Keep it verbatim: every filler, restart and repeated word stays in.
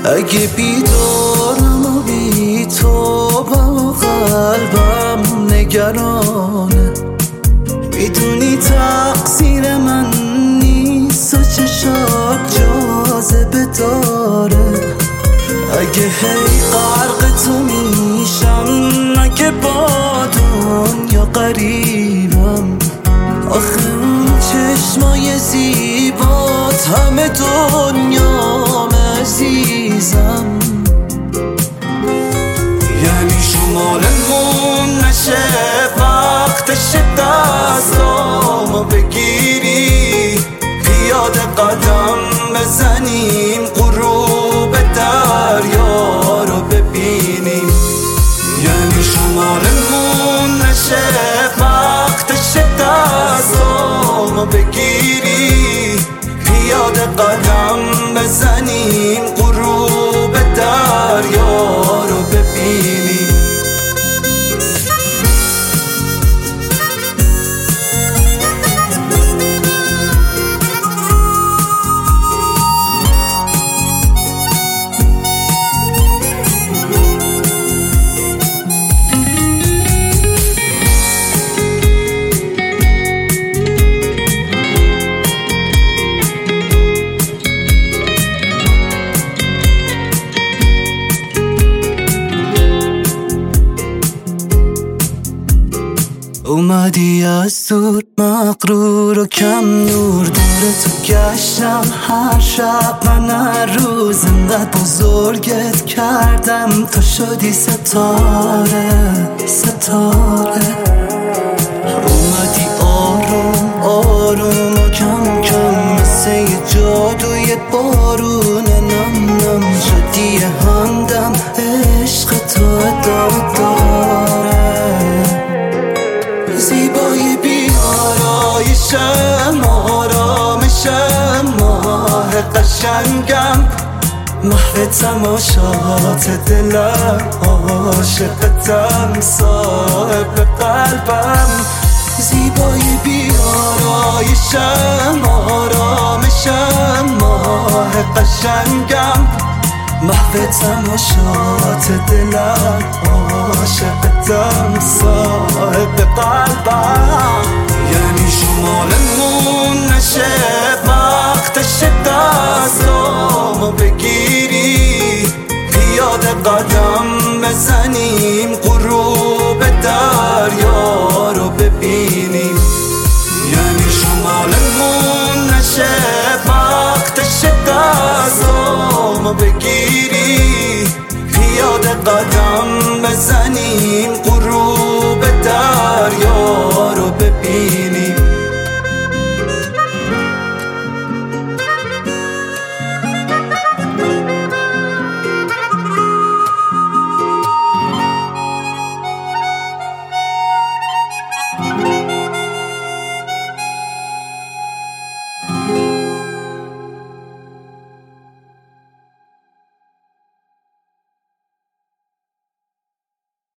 اگه بیدارم و بی تو با قلبم نگرانه، میدونی تقصیر من نیست و چشات جاذبه داره. اگه هی غرق تو میشم، اگه با دنیا قریبم، آخه اون چشمای زیبات همه دنیام عزیزم. یعنی شمالمون نشه، وقتش دستامو بگیری، پیاده قدم بزنیم، غروب دریا رو ببینیم. یعنی شمالمون نشه، وقتش دستامو بگیری، پیاده قدم بزنیم، غروب دریا رو ببینیم. اومدی از دور مغرور و کم نور، دور تو گشتم هر شب، من هر روز انقدر بزرگت کردم تا شدی ستاره ستاره. اومدی آروم آروم و کم کم، مثل یه جادوی بارون نم نم، شدی همدم عشق تو ادامه داره. زیبایی بیارایشم، آرامشم، ماه قشنگم، محو تماشات دلم، عاشقتم، صاحب قلبم. زیبایی بیارایشم، آرامشم، ماه قشنگم، محو تماشات دلم، عاشقتم، صاحب قلبم. یعنی شمالمون نشه، وقتش دستامو بگیری، پیاده قدم بزنیم، غروب دریا رو ببینیم. یعنی شمالمون نشه، وقتش دستامو بگیری، پیاده قدم بزنیم،